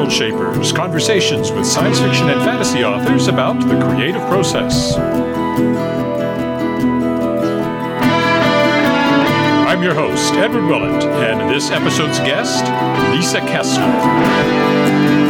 World Shapers, conversations with science fiction and fantasy authors about the creative process. I'm your host, Edward Willett, and this episode's guest, Lisa Kessler.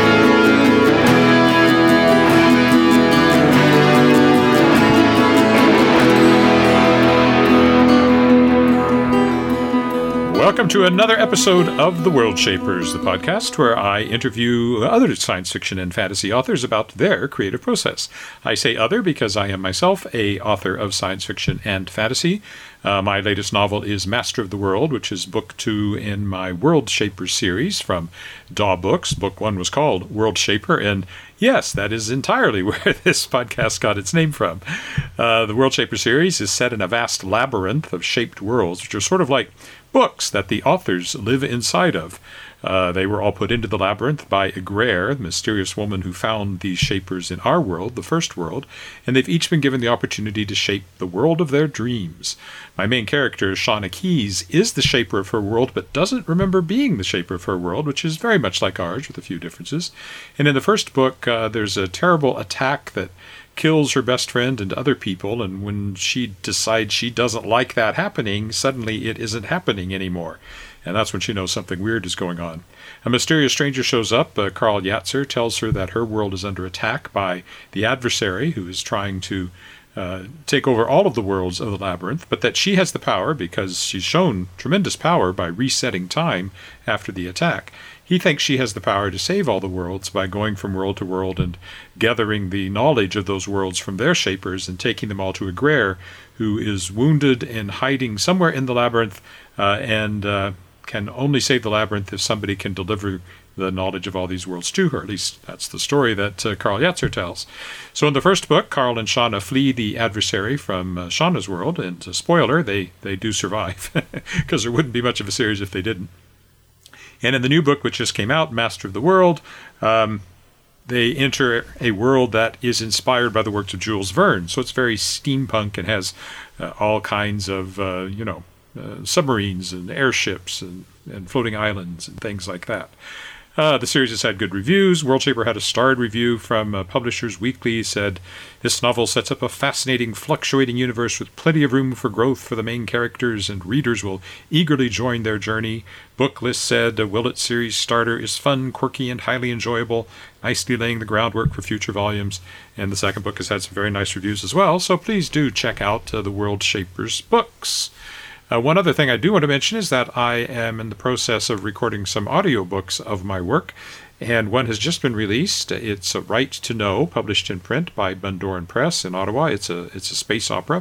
Welcome to another episode of The World Shapers, the podcast where I interview other science fiction and fantasy authors about their creative process. I say other because I am myself an author of science fiction and fantasy. My latest novel is Master of the World, which is book 2 in my World Shapers series from Daw Books. Book 1 was called World Shaper, and yes, that is entirely where this podcast got its name from. The World Shaper series is set in a vast labyrinth of shaped worlds, which are sort of like books that the authors live inside of. They were all put into the labyrinth by Agraire, the mysterious woman who found these shapers in our world, the first world, and they've each been given the opportunity to shape the world of their dreams. My main character, Shauna Keys, is the shaper of her world, but doesn't remember being the shaper of her world, which is very much like ours, with a few differences. And in the first book, there's a terrible attack that kills her best friend and other people, and when she decides she doesn't like that happening, suddenly it isn't happening anymore. And that's when she knows something weird is going on. A mysterious stranger shows up. Karl Yatzer tells her that her world is under attack by the adversary, who is trying to take over all of the worlds of the labyrinth, but that she has the power because she's shown tremendous power by resetting time after the attack. He thinks she has the power to save all the worlds by going from world to world and gathering the knowledge of those worlds from their shapers and taking them all to Agraire, who is wounded and hiding somewhere in the labyrinth and can only save the labyrinth if somebody can deliver the knowledge of all these worlds to her. At least that's the story that Karl Yatzer tells. So in the first book, Karl and Shauna flee the adversary from Shauna's world, and spoiler, they do survive, because there wouldn't be much of a series if they didn't. And in the new book, which just came out, Master of the World, they enter a world that is inspired by the works of Jules Verne. So it's very steampunk and has all kinds of, submarines and airships and floating islands and things like that. The series has had good reviews. World Shaper had a starred review from Publishers Weekly. Said, this novel sets up a fascinating, fluctuating universe with plenty of room for growth for the main characters, and readers will eagerly join their journey. Booklist said, a Willett series starter is fun, quirky, and highly enjoyable, nicely laying the groundwork for future volumes. And the second book has had some very nice reviews as well, so please do check out the World Shapers books. One other thing I do want to mention is that I am in the process of recording some audiobooks of my work, and one has just been released. It's A Right to Know, published in print by Bundoran Press in Ottawa. It's a space opera.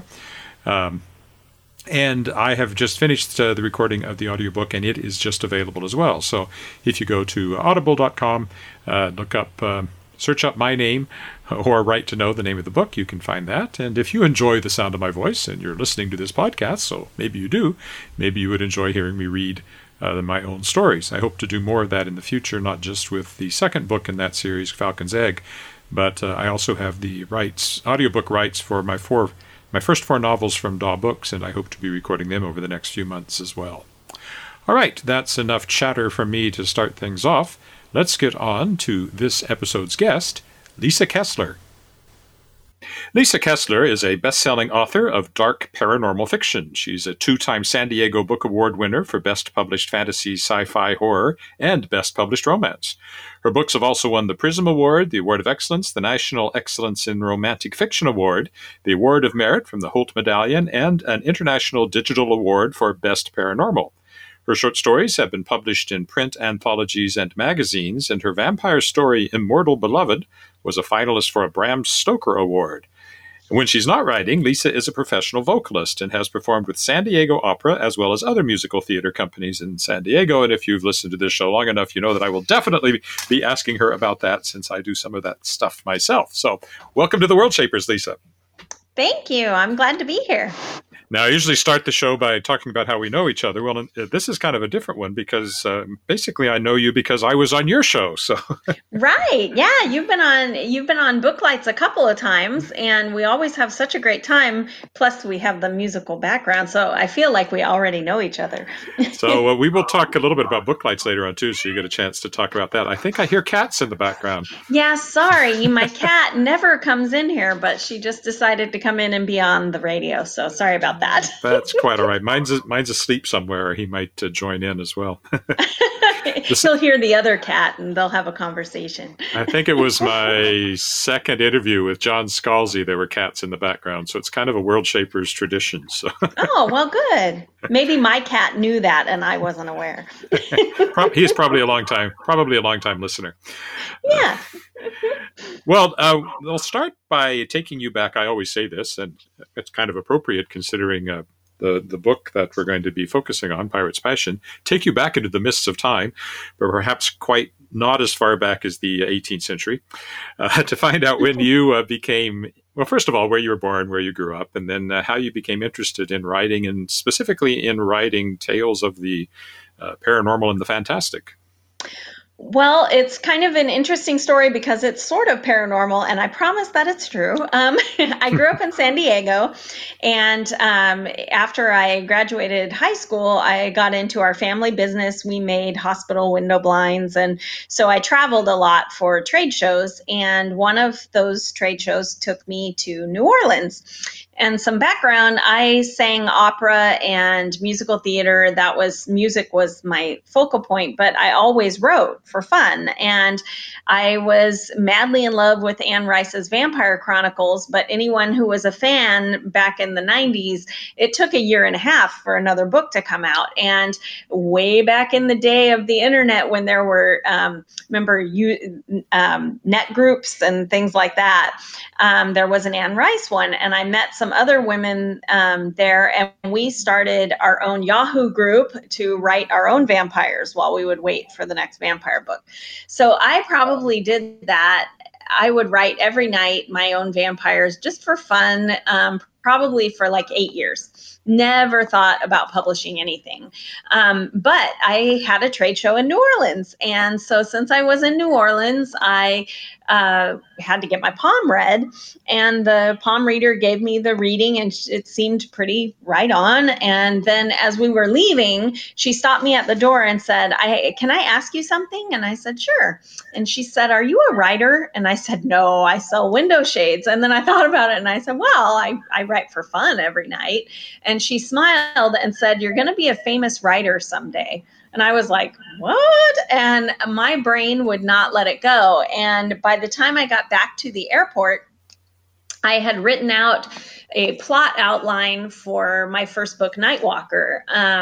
And I have just finished the recording of the audiobook, and it is just available as well. So if you go to audible.com, look up search up my name or Right to Know, the name of the book, you can find that. And if you enjoy the sound of my voice and you're listening to this podcast, so maybe you do, maybe you would enjoy hearing me read my own stories. I hope to do more of that in the future, not just with the second book in that series, Falcon's Egg, but I also have the audiobook rights for my first 4 novels from Daw Books, and I hope to be recording them over the next few months as well. All right, that's enough chatter from me to start things off. Let's get on to this episode's guest, Lisa Kessler. Lisa Kessler is a best-selling author of dark paranormal fiction. She's a 2-time San Diego Book Award winner for Best Published Fantasy, Sci-Fi, Horror, and Best Published Romance. Her books have also won the Prism Award, the Award of Excellence, the National Excellence in Romantic Fiction Award, the Award of Merit from the Holt Medallion, and an International Digital Award for Best Paranormal. Her short stories have been published in print anthologies and magazines, and her vampire story, Immortal Beloved, was a finalist for a Bram Stoker Award. When she's not writing, Lisa is a professional vocalist and has performed with San Diego Opera as well as other musical theater companies in San Diego. And if you've listened to this show long enough, you know that I will definitely be asking her about that since I do some of that stuff myself. So welcome to the World Shapers, Lisa. Thank you. I'm glad to be here. Now, I usually start the show by talking about how we know each other. Well, this is kind of a different one because basically I know you because I was on your show. So Right. Yeah, you've been on Booklights a couple of times, and we always have such a great time. Plus we have the musical background, so I feel like we already know each other. So we will talk a little bit about Booklights later on too, so you get a chance to talk about that. I think I hear cats in the background. Yeah, sorry. My cat never comes in here, but she just decided to come in and be on the radio. So sorry about that. That's quite all right. Mine's asleep somewhere. He might join in as well. He'll hear the other cat and they'll have a conversation. I think it was my second interview with John Scalzi. There were cats in the background. So it's kind of a World Shapers tradition. So. Oh, well, good. Maybe my cat knew that and I wasn't aware. He's probably a long time listener. Yeah. Well, we'll start by taking you back. I always say this, and it's kind of appropriate considering the book that we're going to be focusing on, Pirate's Passion, take you back into the mists of time, but perhaps quite not as far back as the 18th century, to find out when you became, well, first of all, where you were born, where you grew up, and then how you became interested in writing, and specifically in writing tales of the paranormal and the fantastic. Well, it's kind of an interesting story because it's sort of paranormal, and I promise that it's true. I grew up in San Diego, and after I graduated high school, I got into our family business. We made hospital window blinds, and so I traveled a lot for trade shows, and one of those trade shows took me to New Orleans. And some background, I sang opera and musical theater. Music was my focal point, but I always wrote for fun. And I was madly in love with Anne Rice's Vampire Chronicles, but anyone who was a fan back in the 90s, it took a year and a half for another book to come out. And way back in the day of the internet, when there were, net groups and things like that, there was an Anne Rice one, and I met some other women there, and we started our own Yahoo group to write our own vampires while we would wait for the next vampire book. So I probably did that. I would write every night my own vampires just for fun, probably for like 8 years. Never thought about publishing anything. But I had a trade show in New Orleans. And so since I was in New Orleans, I had to get my palm read. And the palm reader gave me the reading, and it seemed pretty right on. And then as we were leaving, she stopped me at the door and said, can I ask you something? And I said, sure. And she said, are you a writer? And I said, no, I sell window shades. And then I thought about it and I said, well, I write for fun every night. And she smiled and said, you're going to be a famous writer someday. And I was like, what? And my brain would not let it go. And by the time I got back to the airport, I had written out a plot outline for my first book, Nightwalker,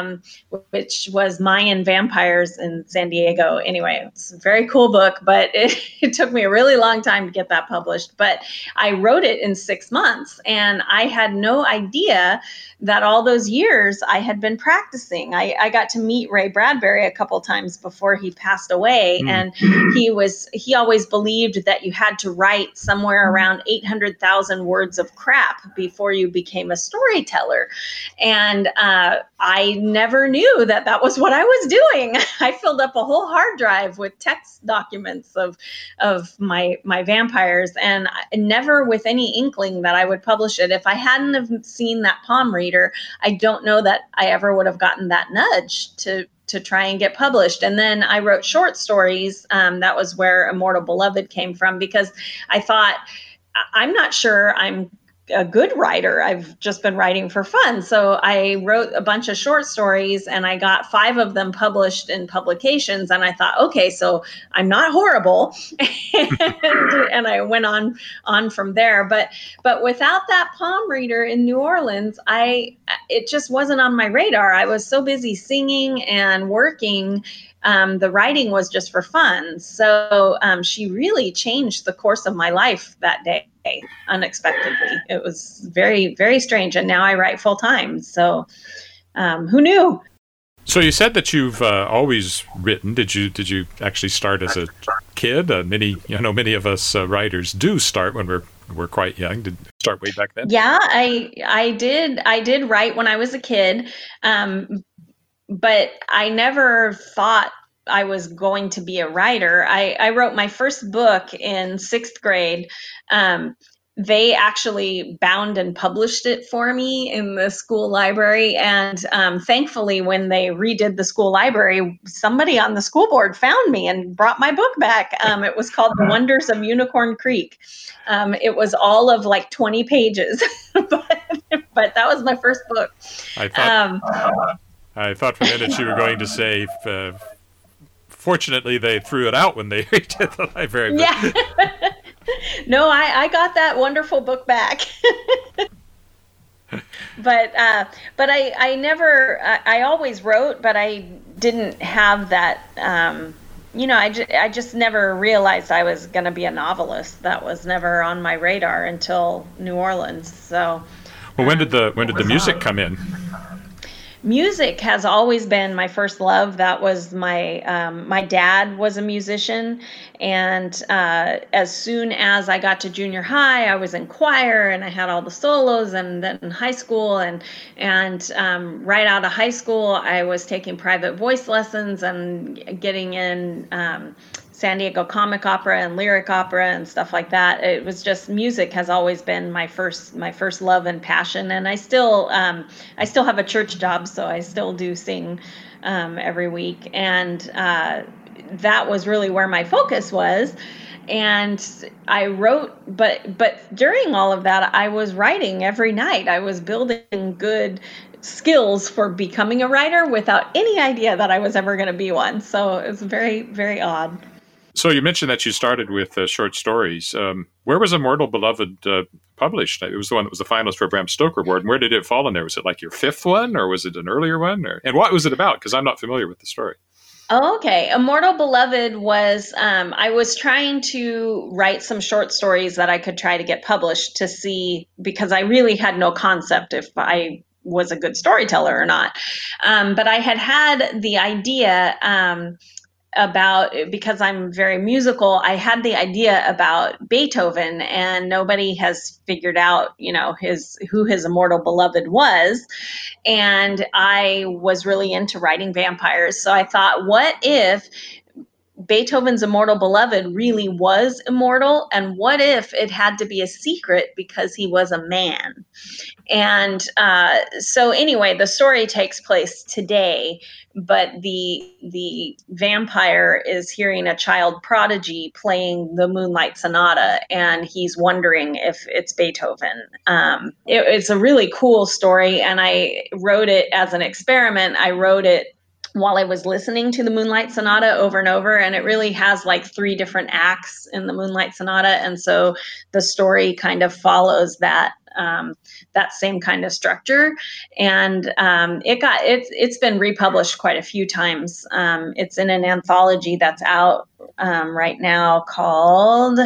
which was Mayan vampires in San Diego. Anyway, it's a very cool book, but it took me a really long time to get that published. But I wrote it in 6 months, and I had no idea that all those years I had been practicing. I got to meet Ray Bradbury a couple times before he passed away, and he always believed that you had to write somewhere around 800,000 words of crap before you became a storyteller. And I never knew that was what I was doing. I filled up a whole hard drive with text documents of my vampires, and never with any inkling that I would publish it. If I hadn't have seen that palm reader, I don't know that I ever would have gotten that nudge to try and get published. And then I wrote short stories. That was where Immortal Beloved came from, because I thought, I'm not sure I'm a good writer. I've just been writing for fun. So I wrote a bunch of short stories, and I got 5 of them published in publications. And I thought, okay, so I'm not horrible. And I went on from there. But without that palm reader in New Orleans, it just wasn't on my radar. I was so busy singing and working. The writing was just for fun. So she really changed the course of my life that day, unexpectedly. It was very, very strange. And now I write full time. So who knew? So you said that you've always written. Did you actually start as a kid? Many of us writers do start when we're were quite young. Did you start way back then? Yeah, I did write when I was a kid, but I never thought I was going to be a writer. I wrote my first book in sixth grade. They actually bound and published it for me in the school library. And thankfully, when they redid the school library, somebody on the school board found me and brought my book back. It was called The Wonders of Unicorn Creek. It was all of like 20 pages, but that was my first book. I thought for a minute you were going to say, fortunately, they threw it out when they redid the library. Yeah. No, I got that wonderful book back. but I never, I always wrote, but I didn't have that, I just never realized I was going to be a novelist. That was never on my radar until New Orleans. So, well, when did the music come in? Music has always been my first love. That was my dad was a musician, and as soon as I got to junior high, I was in choir and I had all the solos. And then in high school and right out of high school, I was taking private voice lessons and getting in San Diego Comic Opera and Lyric Opera and stuff like that. It was just music has always been my first love and passion. And I still have a church job, so I still do sing every week. And that was really where my focus was. And I wrote, but during all of that, I was writing every night. I was building good skills for becoming a writer without any idea that I was ever going to be one. So it was very, very odd. So you mentioned that you started with short stories. Where was Immortal Beloved published? It was the one that was the finalist for a Bram Stoker Award. And where did it fall in there? Was it like your fifth one, or was it an earlier one? And what was it about? Because I'm not familiar with the story. Oh, okay. Immortal Beloved was, I was trying to write some short stories that I could try to get published to see, because I really had no concept if I was a good storyteller or not. But I had the idea about, because I'm very musical, I had the idea about Beethoven, and nobody has figured out, who his immortal beloved was. And I was really into writing vampires. So I thought, what if Beethoven's immortal beloved really was immortal? And what if it had to be a secret because he was a man? And so anyway, the story takes place today, but the vampire is hearing a child prodigy playing the Moonlight Sonata, and he's wondering if it's Beethoven. It's a really cool story, and I wrote it as an experiment. I wrote it while I was listening to the Moonlight Sonata over and over, and it really has like 3 different acts in the Moonlight Sonata, and so the story kind of follows that same kind of structure. And it's been republished quite a few times. It's in an anthology that's out right now called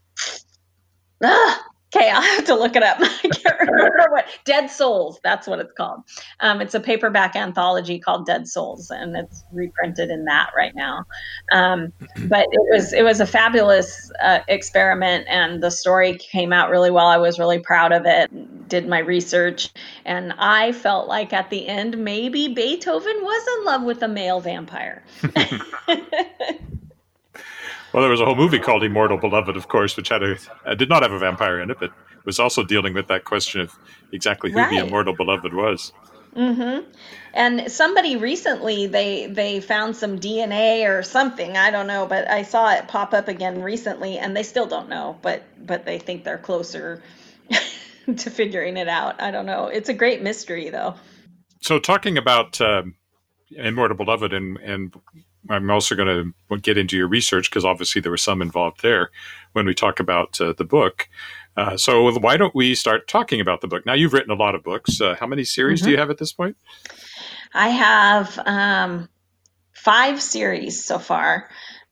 okay, I'll have to look it up. I can't remember what. Dead Souls, that's what it's called. It's a paperback anthology called Dead Souls, and it's reprinted in that right now. But it was a fabulous experiment, and the story came out really well. I was really proud of it, did my research, and I felt like at the end, maybe Beethoven was in love with a male vampire. Well, there was a whole movie called Immortal Beloved, of course, which did not have a vampire in it, but was also dealing with that question of exactly who the Immortal Beloved was. Mm-hmm. And somebody recently, they found some DNA or something, I don't know, but I saw it pop up again recently, and they still don't know, but they think they're closer to figuring it out. I don't know. It's a great mystery, though. So talking about Immortal Beloved, and I'm also going to get into your research, because obviously there was some involved there when we talk about the book. So why don't we start talking about the book? Now, you've written a lot of books. How many series do you have at this point? I have 5 series so far.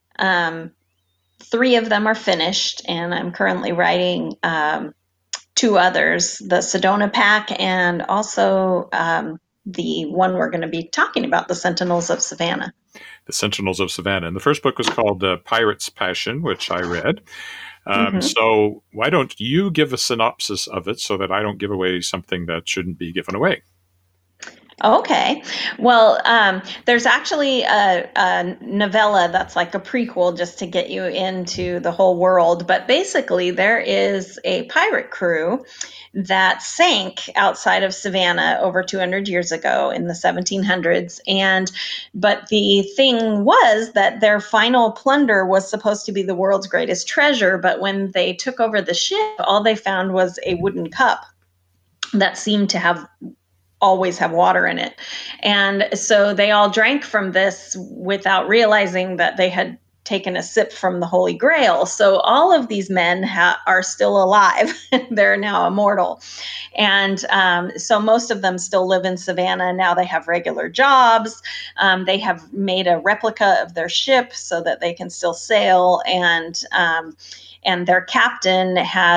3 of them are finished, and I'm currently writing 2 others, the Sedona Pack, and also the one we're going to be talking about, the Sentinels of Savannah. The Sentinels of Savannah. And the first book was called Pirate's Passion, which I read. So why don't you give a synopsis of it so that I don't give away something that shouldn't be given away? Okay. Well, there's actually a novella that's like a prequel just to get you into the whole world. But basically, there is a pirate crew that sank outside of Savannah over 200 years ago in the 1700s. But the thing was that their final plunder was supposed to be the world's greatest treasure. But when they took over the ship, all they found was a wooden cup that seemed to always have water in it. And so they all drank from this without realizing that they had taken a sip from the Holy Grail. So all of these men are still alive. They're now immortal. And so most of them still live in Savannah. Now they have regular jobs. They have made a replica of their ship so that they can still sail. And their captain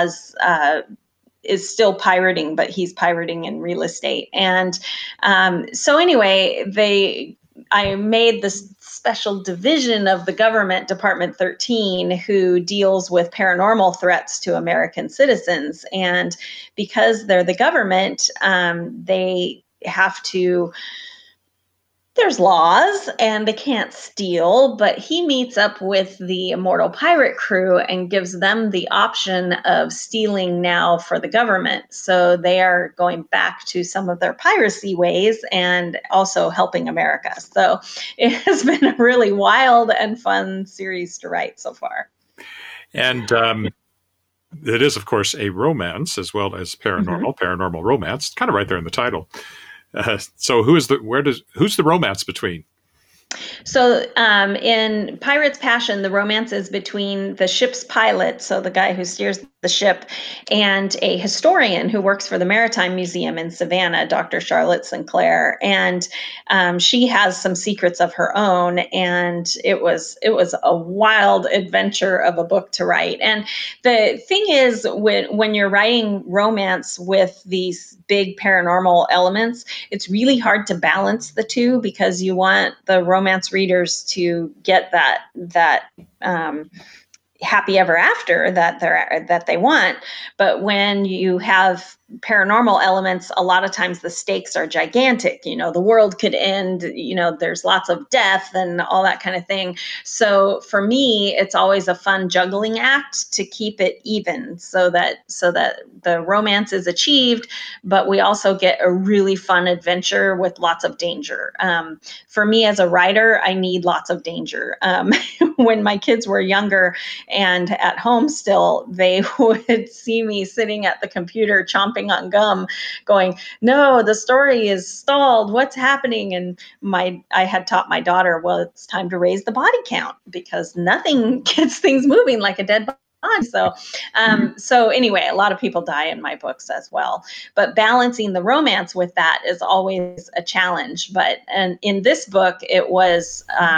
is still pirating, but he's pirating in real estate. And so anyway, I made this special division of the government, Department 13, who deals with paranormal threats to American citizens. And because they're the government, they have to, there's laws and they can't steal, but he meets up with the immortal pirate crew and gives them the option of stealing now for the government. So they are going back to some of their piracy ways and also helping America. So it has been a really wild and fun series to write so far. And it is, of course, a romance as well as paranormal romance. It's kind of right there in the title. So who's the romance between? So in Pirate's Passion, the romance is between the ship's pilot, so the guy who steers the ship, and a historian who works for the Maritime Museum in Savannah, Dr. Charlotte Sinclair. And she has some secrets of her own, and it was a wild adventure of a book to write. And the thing is, when you're writing romance with these big paranormal elements, it's really hard to balance the two because you want the romance readers to get that happy ever after that they want. But when you have paranormal elements, a lot of times the stakes are gigantic. The world could end, there's lots of death and all that kind of thing. So for me, it's always a fun juggling act to keep it even so that the romance is achieved, but we also get a really fun adventure with lots of danger. For me as a writer, I need lots of danger. When my kids were younger and at home still, they would see me sitting at the computer chomping on gum going, no, the story is stalled. What's happening? And I had taught my daughter, well, it's time to raise the body count because nothing gets things moving like a dead body. So anyway, a lot of people die in my books as well, but balancing the romance with that is always a challenge. And in this book, it was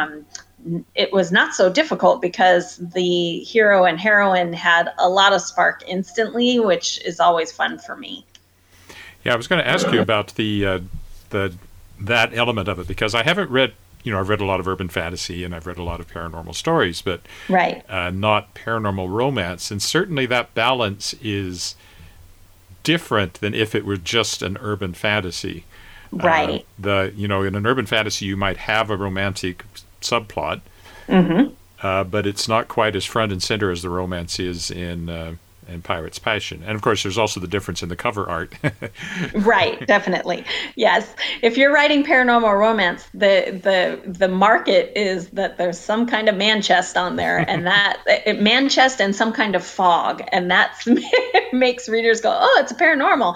not so difficult because the hero and heroine had a lot of spark instantly, which is always fun for me. Yeah, I was going to ask you about that element of it because I haven't read. I've read a lot of urban fantasy and I've read a lot of paranormal stories, but not paranormal romance. And certainly that balance is different than if it were just an urban fantasy. Right. In an urban fantasy, you might have a romantic subplot, but it's not quite as front and center as the romance is in Pirate's Passion. And of course, there's also the difference in the cover art. Right, definitely. Yes. If you're writing paranormal romance, the market is that there's some kind of man chest on there, and man chest and some kind of fog, and that makes readers go, oh, it's a paranormal.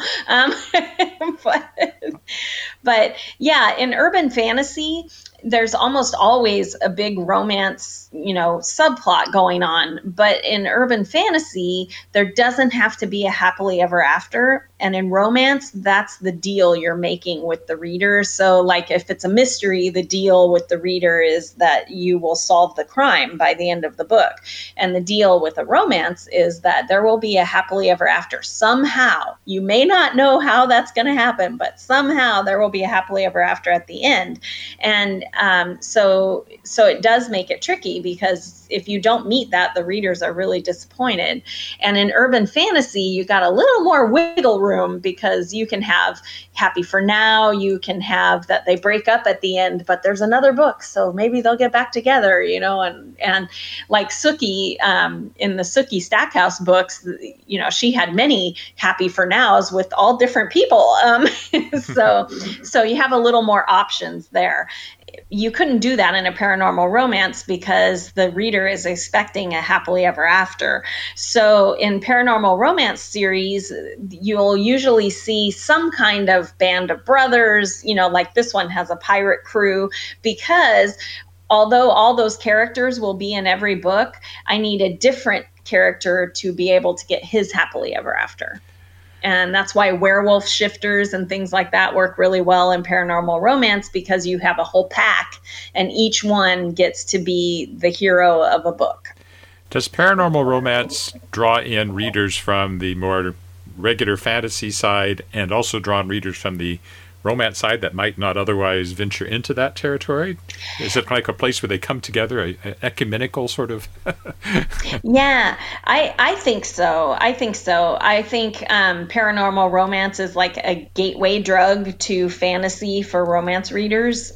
But yeah, in urban fantasy, there's almost always a big romance, subplot going on. But in urban fantasy, there doesn't have to be a happily ever after. And in romance, that's the deal you're making with the reader. So like if it's a mystery, the deal with the reader is that you will solve the crime by the end of the book. And the deal with a romance is that there will be a happily ever after. Somehow, you may not know how that's going to happen, but somehow there will be a happily ever after at the end. And so it does make it tricky, because if you don't meet that, the readers are really disappointed. And in urban fantasy, you got a little more wiggle room, because you can have happy for now, you can have that they break up at the end, but there's another book, so maybe they'll get back together, and like Sookie, in the Sookie Stackhouse books, she had many happy for nows with all different people. So you have a little more options there. You couldn't do that in a paranormal romance, because the reader is expecting a happily ever after. So in paranormal romance series, you'll usually see some kind of band of brothers, like this one has a pirate crew, because although all those characters will be in every book, I need a different character to be able to get his happily ever after. And that's why werewolf shifters and things like that work really well in paranormal romance, because you have a whole pack and each one gets to be the hero of a book. Does paranormal romance draw in readers from the more regular fantasy side and also draw in readers from the romance side that might not otherwise venture into that territory? Is it like a place where they come together, an ecumenical sort of? Yeah, I think so. I think paranormal romance is like a gateway drug to fantasy for romance readers,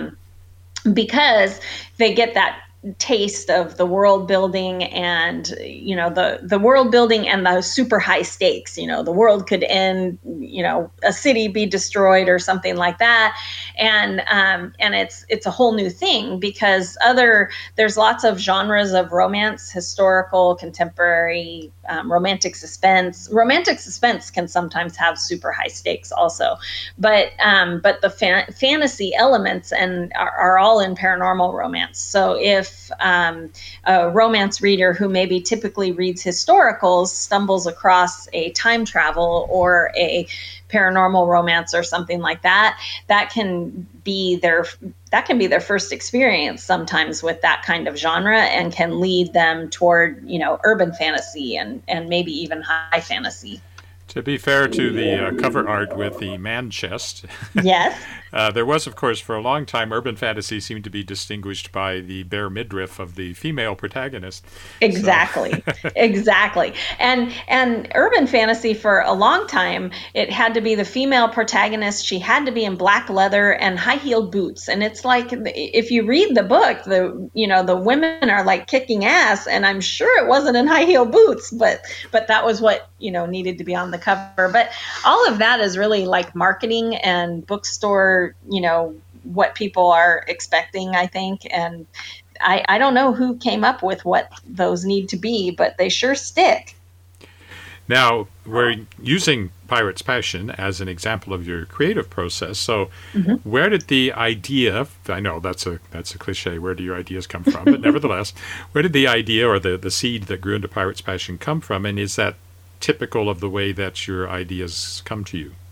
because they get that taste of the world building and the world building and the super high stakes. The world could end, a city be destroyed or something like that, and it's a whole new thing, because there's lots of genres of romance: historical, contemporary, romantic suspense. Romantic suspense can sometimes have super high stakes also, but the fantasy elements are all in paranormal romance. So if a romance reader who maybe typically reads historicals stumbles across a time travel or a paranormal romance or something like that, that can be their first experience sometimes with that kind of genre, and can lead them toward urban fantasy and maybe even high fantasy. To be fair to the cover art with the man chest, yes, there was, of course, for a long time, urban fantasy seemed to be distinguished by the bare midriff of the female protagonist. Exactly, so. Exactly. And urban fantasy for a long time, it had to be the female protagonist. She had to be in black leather and high-heeled boots. And it's like, if you read the book, the women are like kicking ass, and I'm sure it wasn't in high-heeled boots, but that was what needed to be on the cover. But all of that is really like marketing and bookstore, what people are expecting, I think. And I don't know who came up with what those need to be, but they sure stick. Now, we're using Pirate's Passion as an example of your creative process. So where did the idea, I know that's a cliche, where do your ideas come from? But nevertheless, where did the idea or the seed that grew into Pirate's Passion come from? And is that typical of the way that your ideas come to you?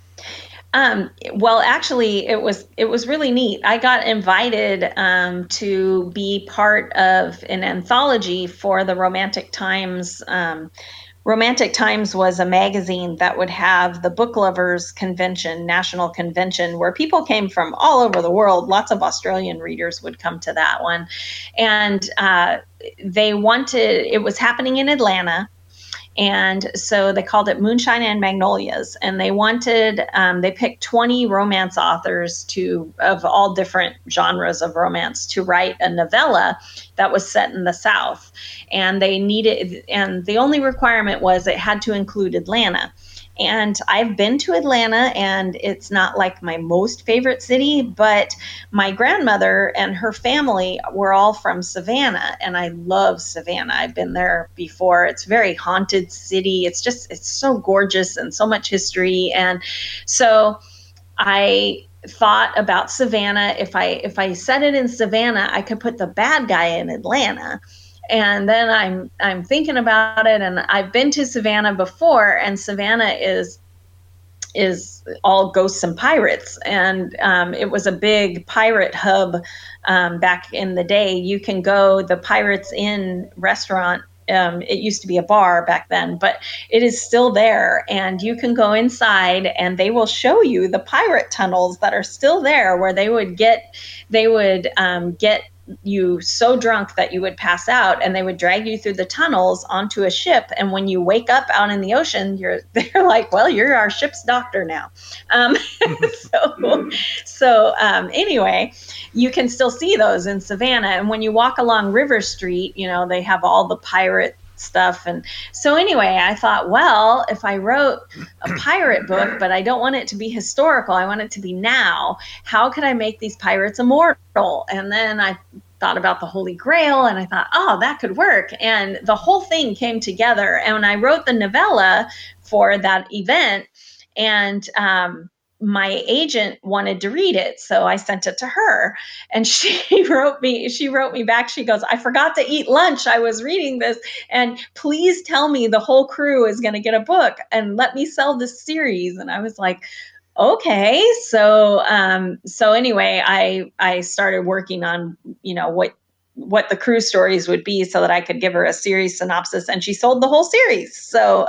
Well, actually, it was really neat. I got invited to be part of an anthology for the Romantic Times. Romantic Times was a magazine that would have the Book Lovers Convention, National Convention, where people came from all over the world. Lots of Australian readers would come to that one. And it was happening in Atlanta. And so they called it Moonshine and Magnolias, and they picked 20 romance authors of all different genres of romance to write a novella that was set in the South. And the only requirement was it had to include Atlanta. And I've been to Atlanta, and it's not like my most favorite city, but my grandmother and her family were all from Savannah, and I love Savannah. I've been there before. It's a very haunted city. It's so gorgeous and so much history. And so I thought about Savannah. If I set it in Savannah, I could put the bad guy in Atlanta. And then I'm thinking about it, and I've been to Savannah before, and Savannah is is all ghosts and pirates. And it was a big pirate hub back in the day. You can go, the Pirates Inn restaurant, it used to be a bar back then, but it is still there. And you can go inside and they will show you the pirate tunnels that are still there, where they would get you so drunk that you would pass out, and they would drag you through the tunnels onto a ship. And when you wake up out in the ocean, they're like, well, you're our ship's doctor now. Anyway, you can still see those in Savannah. And when you walk along River Street, they have all the pirate stuff. And so anyway, I thought, well, if I wrote a pirate book, but I don't want it to be historical, I want it to be now, how could I make these pirates immortal? And then I thought about the Holy Grail, and I thought, oh, that could work. And the whole thing came together. And when I wrote the novella for that event, and my agent wanted to read it, so I sent it to her, and she wrote me back. She goes, I forgot to eat lunch. I was reading this, and please tell me the whole crew is going to get a book and let me sell this series. And I was like, okay. So anyway, I started working on, what the crew stories would be so that I could give her a series synopsis, and she sold the whole series. So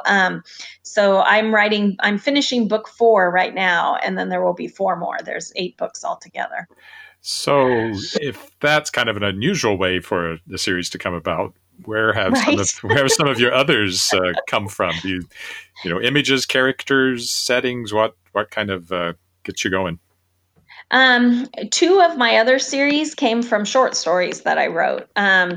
I'm finishing book 4 right now, and then there will be 4 more. There's 8 books altogether. So if that's kind of an unusual way for the series to come about, where have some of your others come from? Images, characters, settings, what kind of gets you going? 2 of my other series came from short stories that I wrote.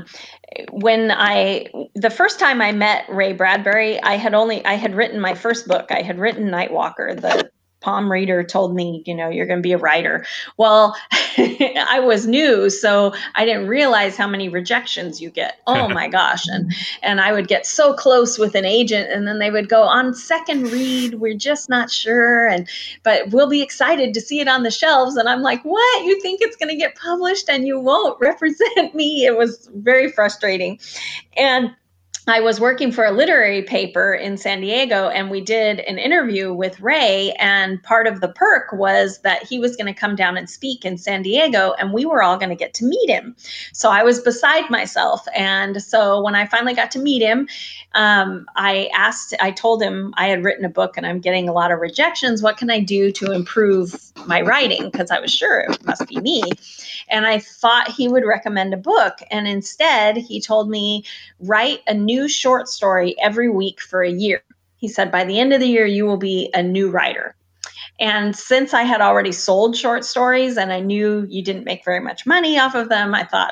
The first time I met Ray Bradbury, I had written my first book. I had written Nightwalker. The palm reader told me, you're going to be a writer. Well, I was new, so I didn't realize how many rejections you get. Oh my gosh. And I would get so close with an agent, and then they would go, on second read, we're just not sure. But we'll be excited to see it on the shelves. And I'm like, what? You think it's going to get published and you won't represent me? It was very frustrating. And I was working for a literary paper in San Diego, and we did an interview with Ray, and part of the perk was that he was going to come down and speak in San Diego, and we were all going to get to meet him. So I was beside myself. And so when I finally got to meet him, I told him I had written a book and I'm getting a lot of rejections. What can I do to improve my writing? Because I was sure it must be me. And I thought he would recommend a book. And instead, he told me, write a new short story every week for a year. He said, by the end of the year, you will be a new writer. And since I had already sold short stories and I knew you didn't make very much money off of them, I thought,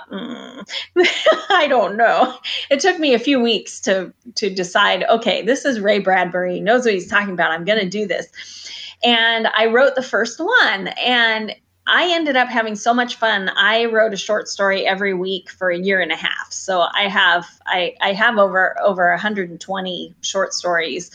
I don't know. It took me a few weeks to decide, okay, this is Ray Bradbury, he knows what he's talking about. I'm going to do this. And I wrote the first one, and I ended up having so much fun. I wrote a short story every week for a year and a half. So I have over 120 short stories.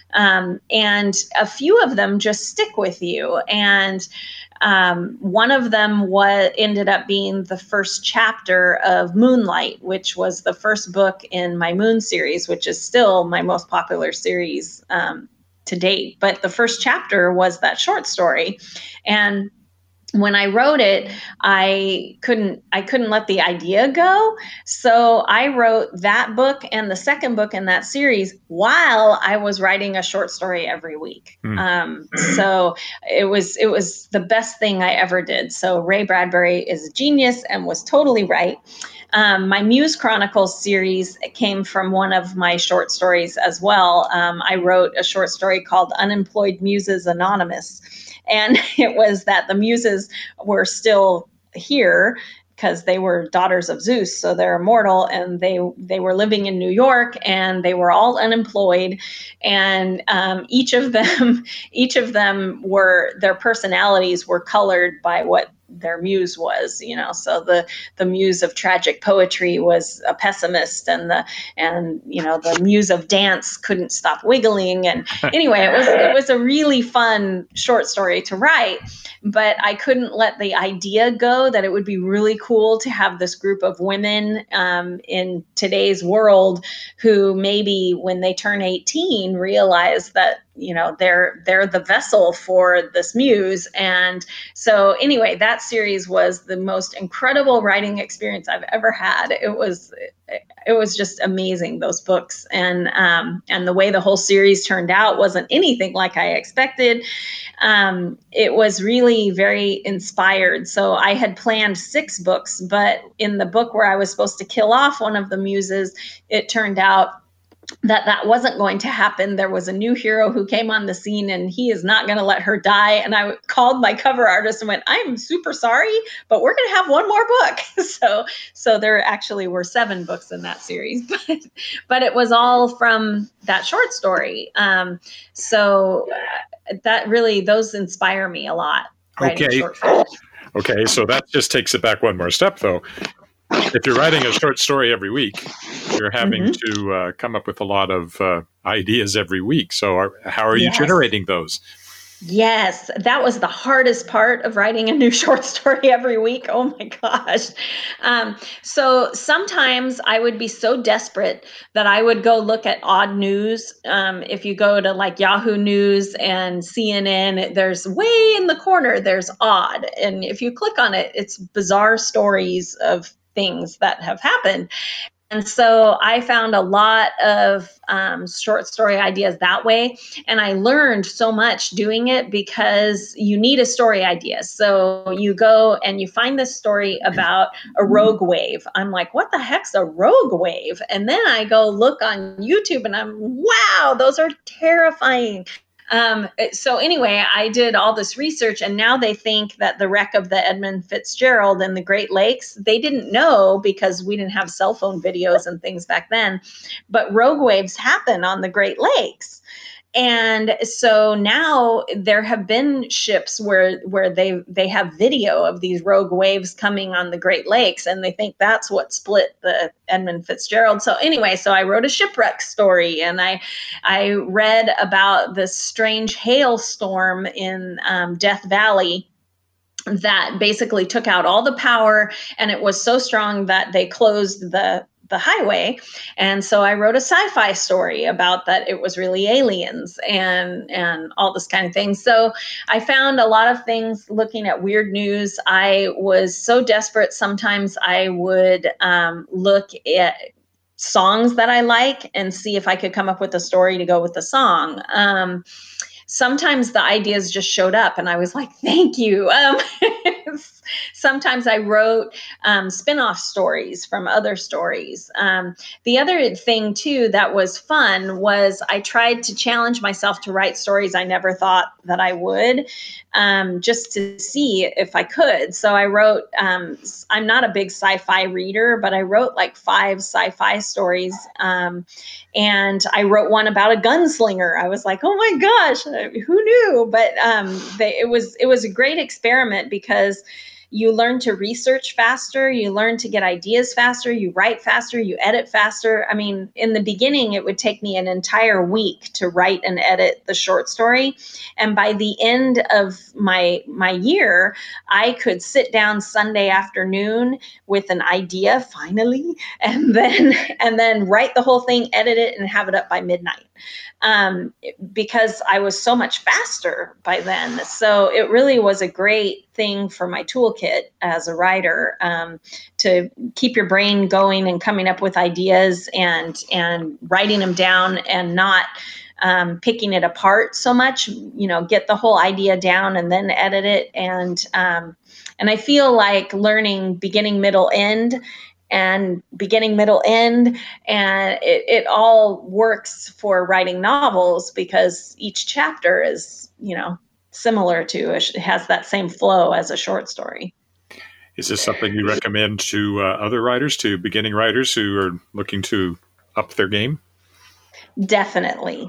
And a few of them just stick with you. And one of them ended up being the first chapter of Moonlight, which was the first book in my Moon series, which is still my most popular series to date. But the first chapter was that short story. And when I wrote it, I couldn't let the idea go. So I wrote that book and the second book in that series while I was writing a short story every week. So it was the best thing I ever did. So Ray Bradbury is a genius and was totally right. My Muse Chronicles series came from one of my short stories as well. I wrote a short story called Unemployed Muses Anonymous. And it was that the muses were still here because they were daughters of Zeus, so they're immortal, and they were living in New York, and they were all unemployed, and each of them their personalities were colored by what their muse was, so the muse of tragic poetry was a pessimist, and the muse of dance couldn't stop wiggling. And anyway, it was a really fun short story to write, but I couldn't let the idea go that it would be really cool to have this group of women in today's world who maybe when they turn 18 realize that they're the vessel for this muse. And so anyway, that series was the most incredible writing experience I've ever had. It was just amazing, those books, and the way the whole series turned out wasn't anything like I expected. It was really very inspired. So I had planned 6 books, but in the book where I was supposed to kill off one of the muses, it turned out that wasn't going to happen. There was a new hero who came on the scene, and he is not going to let her die. And I called my cover artist and went, I'm super sorry, but we're going to have one more book. So there actually were 7 books in that series, but it was all from that short story. So that really, those inspire me a lot. Okay. Okay. So that just takes it back one more step, though. If you're writing a short story every week, you're having to come up with a lot of ideas every week. So how are you generating those? Yes, that was the hardest part of writing a new short story every week. Oh my gosh. So sometimes I would be so desperate that I would go look at odd news. If you go to like Yahoo News and CNN, there's way in the corner, there's odd. And if you click on it, it's bizarre stories of things that have happened. And so I found a lot of short story ideas that way. And I learned so much doing it because you need a story idea. So you go and you find this story about a rogue wave. I'm like, what the heck's a rogue wave? And then I go look on YouTube and I'm, wow, those are terrifying. So anyway, I did all this research, and now they think that the wreck of the Edmund Fitzgerald in the Great Lakes, they didn't know because we didn't have cell phone videos and things back then, but rogue waves happen on the Great Lakes. And so now there have been ships where they have video of these rogue waves coming on the Great Lakes, and they think that's what split the Edmund Fitzgerald. So anyway, so I wrote a shipwreck story, and I read about this strange hailstorm in Death Valley that basically took out all the power, and it was so strong that they closed the highway. And so I wrote a sci-fi story about that. It was really aliens and all this kind of thing. So I found a lot of things looking at weird news. I was so desperate. Sometimes I would look at songs that I like and see if I could come up with a story to go with the song. Sometimes the ideas just showed up and I was like, thank you. Sometimes I wrote spin-off stories from other stories. The other thing too that was fun was I tried to challenge myself to write stories I never thought that I would, just to see if I could. So I wrote, I'm not a big sci-fi reader, but I wrote like 5 sci-fi stories. And I wrote one about a gunslinger. I was like, oh my gosh, who knew? But it was a great experiment because you learn to research faster, you learn to get ideas faster, you write faster, you edit faster. I mean, in the beginning, it would take me an entire week to write and edit the short story. And by the end of my year, I could sit down Sunday afternoon with an idea finally, and then write the whole thing, edit it, and have it up by midnight. Because I was so much faster by then. So it really was a great thing for my toolkit as a writer, to keep your brain going and coming up with ideas and writing them down and not picking it apart so much, get the whole idea down and then edit it. And I feel like learning beginning, middle, end, and it all works for writing novels because each chapter is, similar to, it has that same flow as a short story. Is this something you recommend to other writers, to beginning writers who are looking to up their game? Definitely.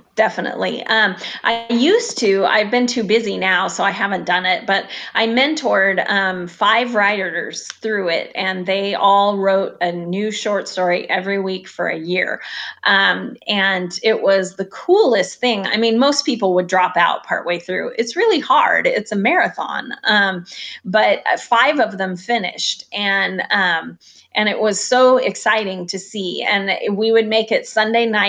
I've been too busy now, so I haven't done it, but I mentored 5 writers through it, and they all wrote a new short story every week for a year. And it was the coolest thing. I mean, most people would drop out partway through. It's really hard. It's a marathon. But 5 of them finished, and it was so exciting to see. And we would make it Sunday night was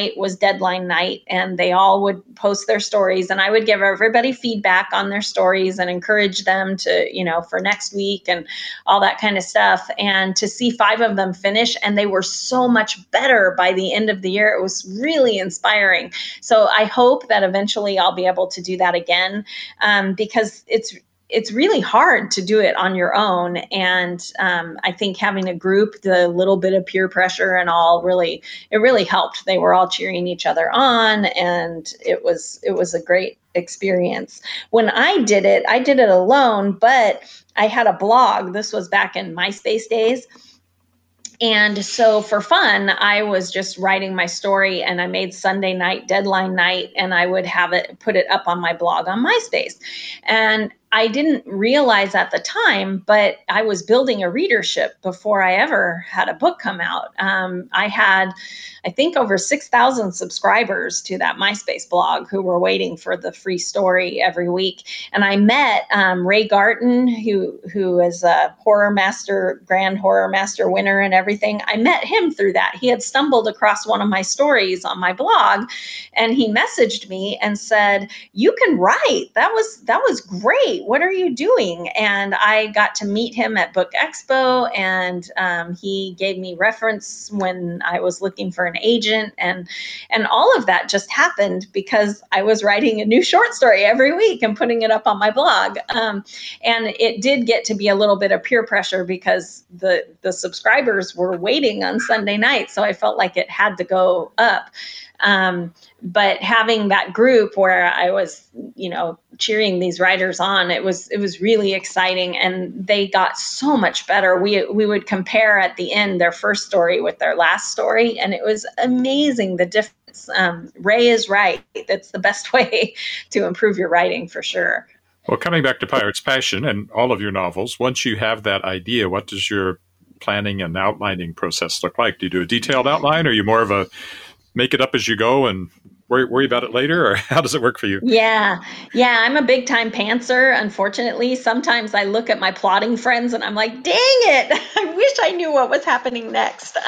deadline night, and they all would post their stories, and I would give everybody feedback on their stories and encourage them to, for next week and all that kind of stuff. And to see 5 of them finish, and they were so much better by the end of the year, it was really inspiring. So I hope that eventually I'll be able to do that again, because it's really hard to do it on your own. And I think having a group, the little bit of peer pressure and all, it really helped. They were all cheering each other on, and it was a great experience. When I did it alone, but I had a blog. This was back in MySpace days. And so for fun, I was just writing my story, and I made Sunday night deadline night, and I would put it up on my blog on MySpace. And I didn't realize at the time, but I was building a readership before I ever had a book come out. I had, I think, over 6,000 subscribers to that MySpace blog who were waiting for the free story every week. And I met Ray Garton, who is a Grand Horror Master winner and everything. I met him through that. He had stumbled across one of my stories on my blog, and he messaged me and said, "You can write. That was great. What are you doing?" And I got to meet him at Book Expo, and he gave me reference when I was looking for an agent, and all of that just happened because I was writing a new short story every week and putting it up on my blog. And it did get to be a little bit of peer pressure because the subscribers were waiting on Sunday night, so I felt like it had to go up. But having that group where I was, cheering these writers on, it was really exciting, and they got so much better. We would compare at the end their first story with their last story, and it was amazing the difference. Ray is right. That's the best way to improve your writing for sure. Well, coming back to Pirate's Passion and all of your novels, once you have that idea, what does your planning and outlining process look like? Do you do a detailed outline, or are you more of a make it up as you go and worry about it later, or how does it work for you? Yeah, I'm a big time pantser, unfortunately. Sometimes I look at my plotting friends and I'm like, dang it, I wish I knew what was happening next.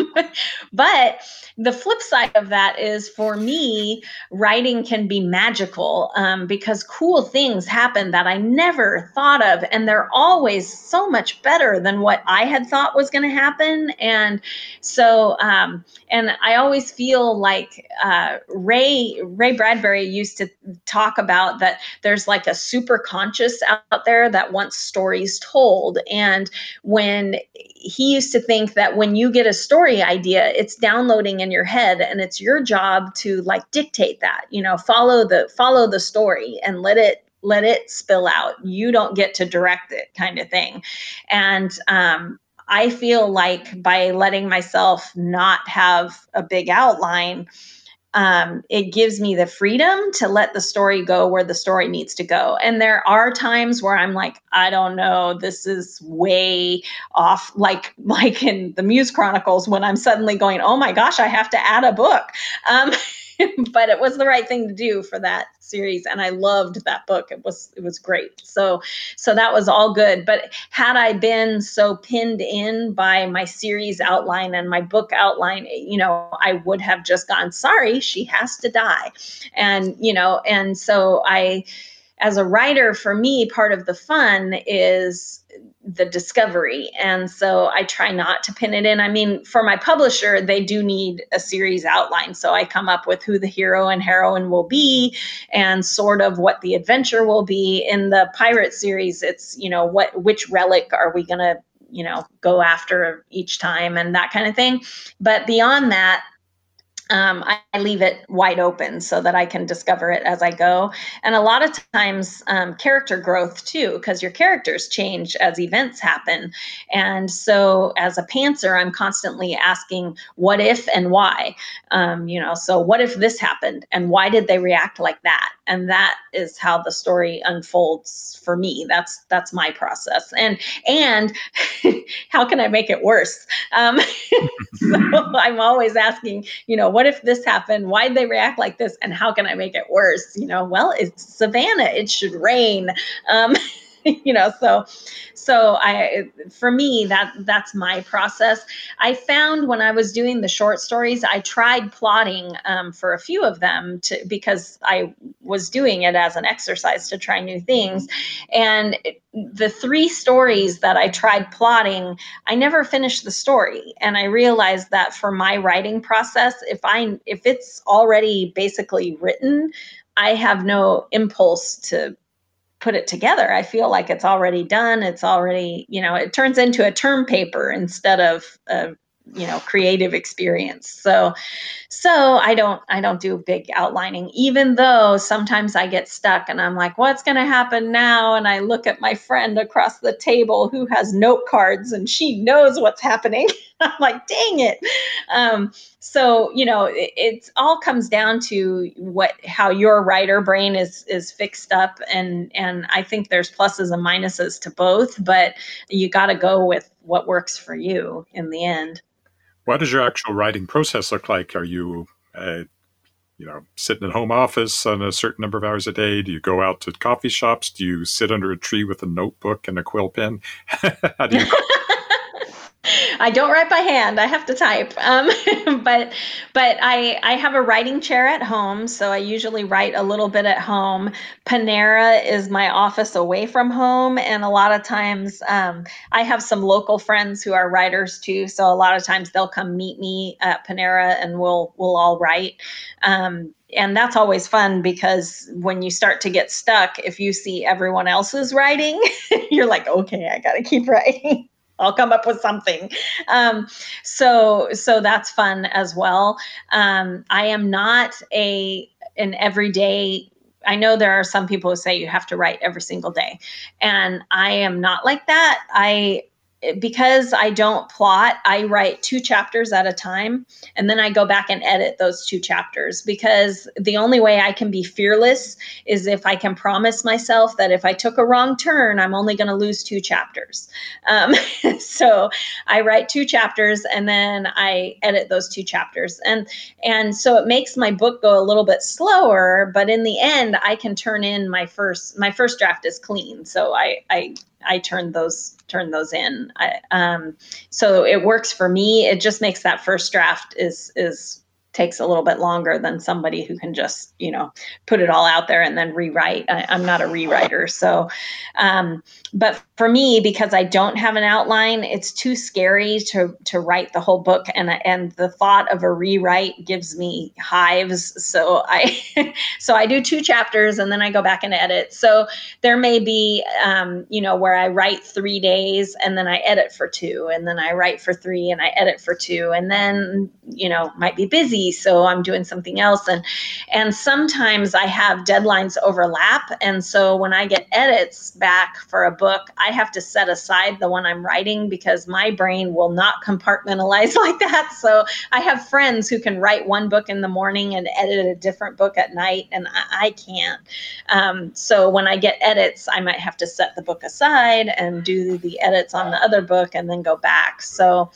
But the flip side of that is, for me, writing can be magical because cool things happen that I never thought of, and they're always so much better than what I had thought was going to happen. And so, and I always feel like Ray Bradbury used to talk about that there's like a super conscious out there that wants stories told. And when he used to think that when you get a story idea, it's downloading in your head, and it's your job to like dictate that, follow the story and let it spill out. You don't get to direct it, kind of thing. And I feel like by letting myself not have a big outline, it gives me the freedom to let the story go where the story needs to go. And there are times where I'm like, I don't know, this is way off, like in the Muse Chronicles, when I'm suddenly going, oh my gosh, I have to add a book. But it was the right thing to do for that series, and I loved that book. It was great. So that was all good. But had I been so pinned in by my series outline and my book outline, I would have just gone, sorry, she has to die. And so as a writer, for me, part of the fun is the discovery. And so I try not to pin it in. I mean, for my publisher, they do need a series outline. So I come up with who the hero and heroine will be and sort of what the adventure will be. In the pirate series, it's, which relic are we going to, go after each time and that kind of thing. But beyond that, I leave it wide open so that I can discover it as I go. And a lot of times, character growth too, because your characters change as events happen. And so as a pantser, I'm constantly asking what if and why, so what if this happened and why did they react like that? And that is how the story unfolds for me. That's my process. And how can I make it worse? So I'm always asking, what if this happened? Why'd they react like this? And how can I make it worse? Well, it's Savannah. It should rain. For me, that's my process. I found when I was doing the short stories, I tried plotting for a few of them because I was doing it as an exercise to try new things. And the 3 stories that I tried plotting, I never finished the story. And I realized that for my writing process, if it's already basically written, I have no impulse to put it together. I feel like it's already done. It's already, it turns into a term paper instead of a, creative experience. So I don't do big outlining, even though sometimes I get stuck and I'm like, what's going to happen now? And I look at my friend across the table who has note cards and she knows what's happening. I'm like, dang it. It all comes down to how your writer brain is fixed up. And I think there's pluses and minuses to both, but you got to go with what works for you in the end. What does your actual writing process look like? Are you, sitting at home office on a certain number of hours a day? Do you go out to coffee shops? Do you sit under a tree with a notebook and a quill pen? How do you? I don't write by hand. I have to type. But I have a writing chair at home, so I usually write a little bit at home. Panera is my office away from home, and a lot of times I have some local friends who are writers too. So a lot of times they'll come meet me at Panera, and we'll all write. And that's always fun because when you start to get stuck, if you see everyone else's writing, you're like, okay, I got to keep writing. I'll come up with something. So that's fun as well. I am not an everyday. I know there are some people who say you have to write every single day, and I am not like that. Because I don't plot, I write 2 chapters at a time, and then I go back and edit those 2 chapters, because the only way I can be fearless is if I can promise myself that if I took a wrong turn, I'm only going to lose 2 chapters. So I write 2 chapters and then I edit those 2 chapters. And so it makes my book go a little bit slower, but in the end, I can turn in my first draft is clean. So I turn those in. So it works for me. It just makes that first draft takes a little bit longer than somebody who can just, put it all out there and then rewrite. I'm not a rewriter. So, but for me, because I don't have an outline, it's too scary to write the whole book. And the thought of a rewrite gives me hives. So I do 2 chapters and then I go back and edit. So there may be, where I write 3 days and then I edit for 2, and then I write for 3 and I edit for 2, and then, might be busy. So I'm doing something else. And sometimes I have deadlines overlap. And so when I get edits back for a book, I have to set aside the one I'm writing because my brain will not compartmentalize like that. So I have friends who can write one book in the morning and edit a different book at night, and I can't. So when I get edits, I might have to set the book aside and do the edits on the other book and then go back. So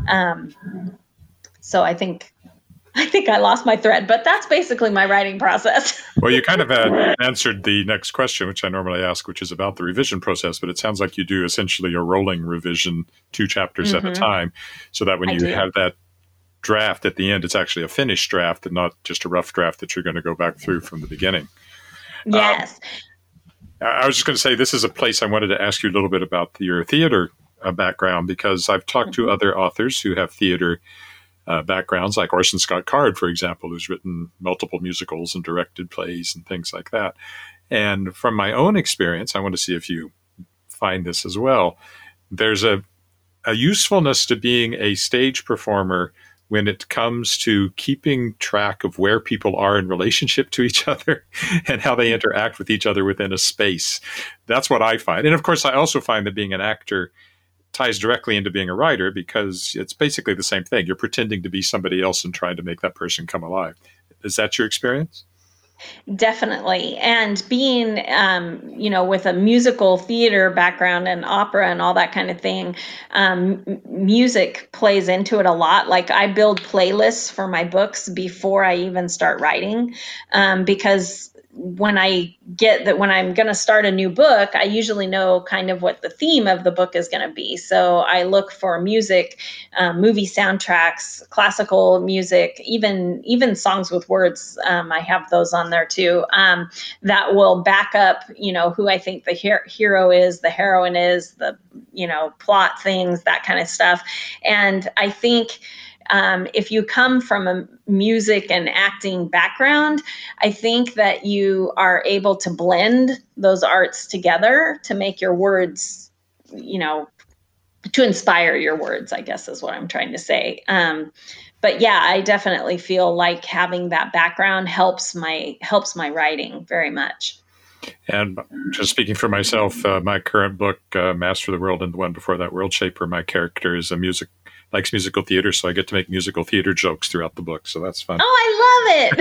I think I lost my thread, but that's basically my writing process. Well, you kind of answered the next question, which I normally ask, which is about the revision process, but it sounds like you do essentially a rolling revision, 2 chapters at a time, so that when you have that draft at the end, it's actually a finished draft and not just a rough draft that you're going to go back through from the beginning. Yes. I was just going to say, this is a place I wanted to ask you a little bit about your theater background, because I've talked to other authors who have theater backgrounds, like Orson Scott Card, for example, who's written multiple musicals and directed plays and things like that. And from my own experience, I want to see if you find this as well. There's a usefulness to being a stage performer when it comes to keeping track of where people are in relationship to each other and how they interact with each other within a space. That's what I find. And of course, I also find that being an actor ties directly into being a writer, because it's basically the same thing. You're pretending to be somebody else and trying to make that person come alive. Is that your experience? Definitely. And being, with a musical theater background and opera and all that kind of thing, music plays into it a lot. Like I build playlists for my books before I even start writing, because when I get that, when I'm going to start a new book, I usually know kind of what the theme of the book is going to be. So I look for music, movie soundtracks, classical music, even songs with words. I have those on there too. That will back up, who I think the hero is, the heroine is, the, plot things, that kind of stuff. And I think if you come from a music and acting background, I think that you are able to blend those arts together to make your words, to inspire your words, I guess is what I'm trying to say. But yeah, I definitely feel like having that background helps my writing very much. And just speaking for myself, my current book, Master of the World, and the one before that, World Shaper, my character is likes musical theater, so I get to make musical theater jokes throughout the book, so that's fun. Oh, I love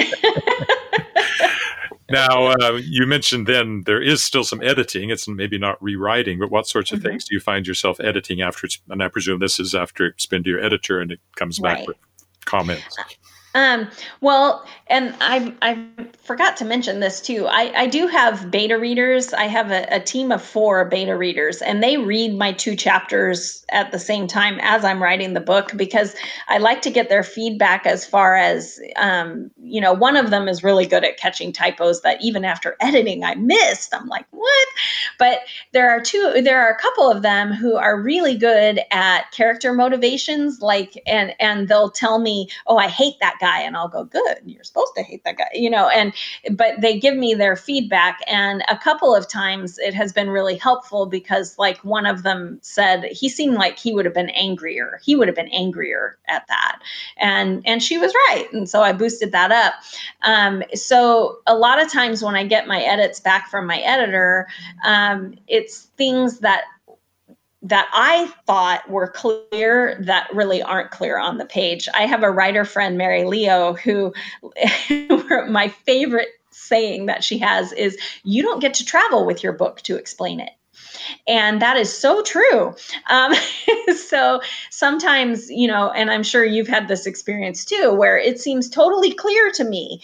it! Now, you mentioned then there is still some editing. It's maybe not rewriting, but what sorts of things do you find yourself editing after it's, and I presume this is after it's been to your editor and it comes back with comments? Well, and I forgot to mention this too. I do have beta readers. I have a team of 4 beta readers, and they read my 2 chapters at the same time as I'm writing the book, because I like to get their feedback as far as, one of them is really good at catching typos that even after editing I missed. I'm like, what? But there are a couple of them who are really good at character motivations, and they'll tell me, oh, I hate that guy. And I'll go, good, you're supposed to hate that guy, but they give me their feedback. And a couple of times it has been really helpful, because like one of them said, he seemed like he would have been angrier. He would have been angrier at that. And she was right. And so I boosted that up. So a lot of times when I get my edits back from my editor, it's things that I thought were clear that really aren't clear on the page. I have a writer friend, Mary Leo, who my favorite saying that she has is, you don't get to travel with your book to explain it. And that is so true. So sometimes, and I'm sure you've had this experience too, where it seems totally clear to me,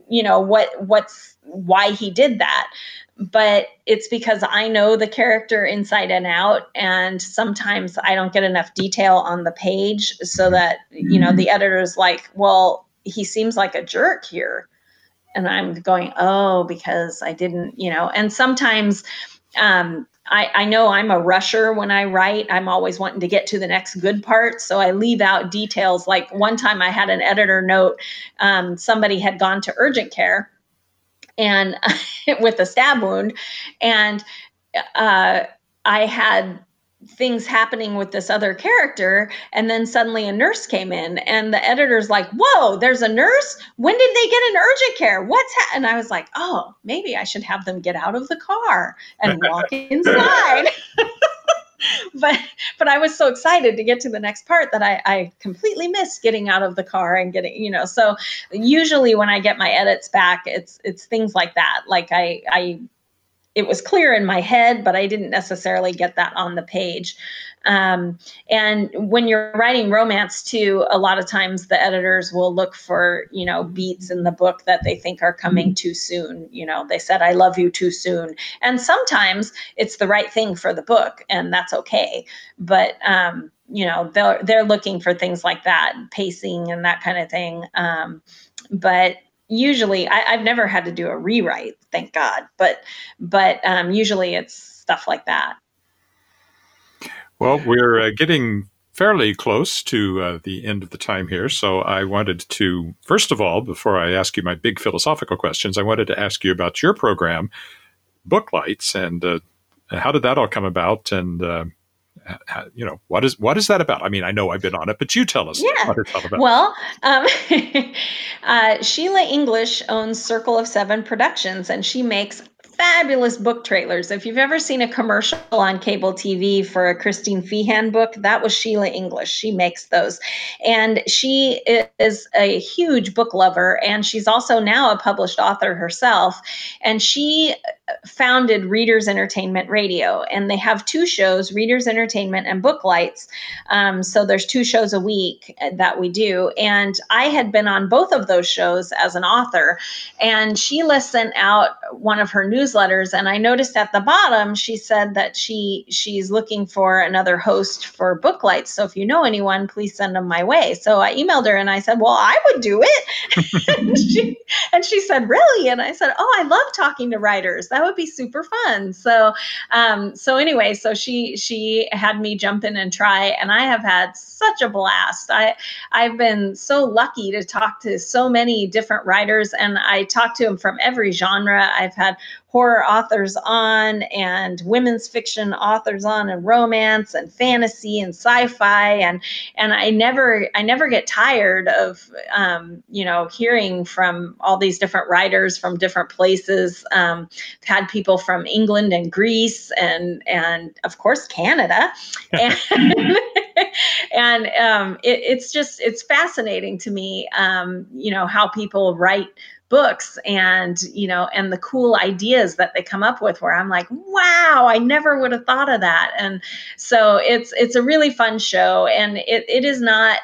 why he did that. But it's because I know the character inside and out. And sometimes I don't get enough detail on the page, so that, the editor's like, well, he seems like a jerk here. And I'm going, oh, because I didn't, and sometimes, I know I'm a rusher when I write. I'm always wanting to get to the next good part. So I leave out details. Like one time I had an editor note, somebody had gone to urgent care and with a stab wound. And I had things happening with this other character. And then suddenly a nurse came in, and the editor's like, whoa, there's a nurse? When did they get an urgent care? And I was like, oh, maybe I should have them get out of the car and walk inside. But I was so excited to get to the next part that I completely missed getting out of the car and getting, so usually when I get my edits back, it's things like that. Like it was clear in my head, but I didn't necessarily get that on the page. And when you're writing romance too, a lot of times the editors will look for, beats in the book that they think are coming too soon. They said, I love you too soon. And sometimes it's the right thing for the book, and that's okay. But, they're looking for things like that, pacing and that kind of thing. But usually I've never had to do a rewrite, thank God. But usually it's stuff like that. Well, we're getting fairly close to the end of the time here. So I wanted to, first of all, before I ask you my big philosophical questions, I wanted to ask you about your program, Booklights, and how did that all come about? And what is that about? I mean, I know I've been on it, but you tell us what it's all about. Well, Sheila English owns Circle of Seven Productions, and she makes fabulous book trailers. If you've ever seen a commercial on cable TV for a Christine Feehan book, that was Sheila English. She makes those. And she is a huge book lover, and she's also now a published author herself. And she founded Readers Entertainment Radio, and they have two shows, Readers Entertainment and Booklights. So there's two shows a week that we do. And I had been on both of those shows as an author, and Sheila sent out one of her newsletters, and I noticed at the bottom, she said that she's looking for another host for Booklights. So if you know anyone, please send them my way. So I emailed her and I said, well, I would do it. and she said, really? And I said, oh, I love talking to writers. That would be super fun. So anyway, so she had me jump in and try, and I have had such a blast. I've been so lucky to talk to so many different writers, and I talk to them from every genre. I've had horror authors on, and women's fiction authors on, and romance and fantasy and sci-fi, and I never get tired of hearing from all these different writers from different places. I've had people from England and Greece and of course Canada, and it's fascinating to me, how people write books and the cool ideas that they come up with, where I'm like, wow, I never would have thought of that. And so it's a really fun show, and it is not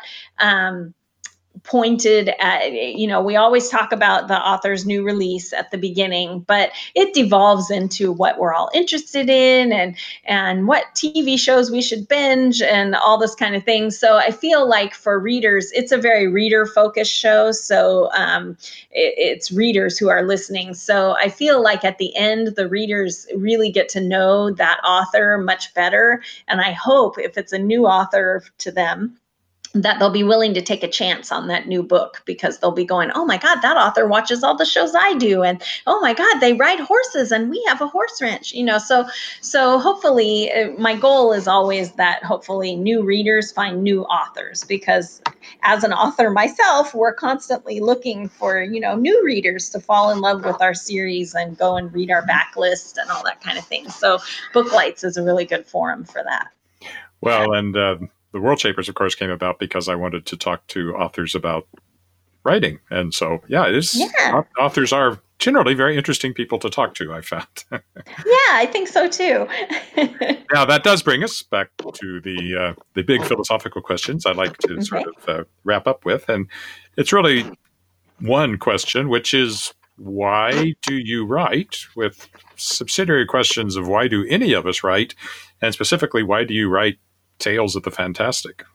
pointed at, we always talk about the author's new release at the beginning, but it devolves into what we're all interested in and what TV shows we should binge and all this kind of thing. So I feel like for readers, it's a very reader focused show. So it's readers who are listening. So I feel like at the end, the readers really get to know that author much better. And I hope if it's a new author to them, that they'll be willing to take a chance on that new book, because they'll be going, oh my God, that author watches all the shows I do. And oh my God, they ride horses and we have a horse ranch, so hopefully my goal is always that hopefully new readers find new authors, because as an author myself, we're constantly looking for, new readers to fall in love with our series and go and read our backlist and all that kind of thing. So Booklights is a really good forum for that. Well, and the World Shapers, of course, came about because I wanted to talk to authors about writing. And so, authors are generally very interesting people to talk to, I found. Yeah, I think so too. Now, that does bring us back to the big philosophical questions I'd like to sort of wrap up with. And it's really one question, which is, why do you write? With subsidiary questions of why do any of us write? And specifically, why do you write Tales of the Fantastic?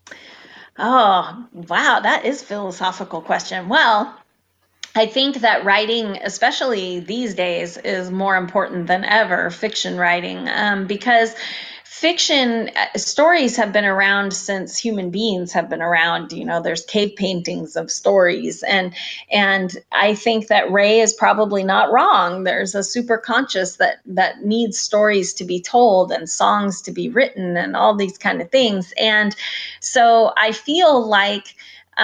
Oh, wow. That is a philosophical question. Well, I think that writing, especially these days, is more important than ever, fiction writing, because fiction stories have been around since human beings have been around. There's cave paintings of stories, and I think that Ray is probably not wrong. There's a superconscious that needs stories to be told and songs to be written and all these kind of things. And so I feel like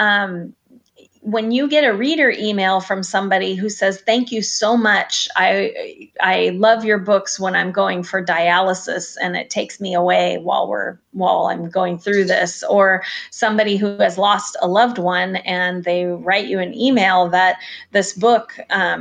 when you get a reader email from somebody who says, thank you so much, I love your books when I'm going for dialysis and it takes me away while I'm going through this, or somebody who has lost a loved one and they write you an email that this book,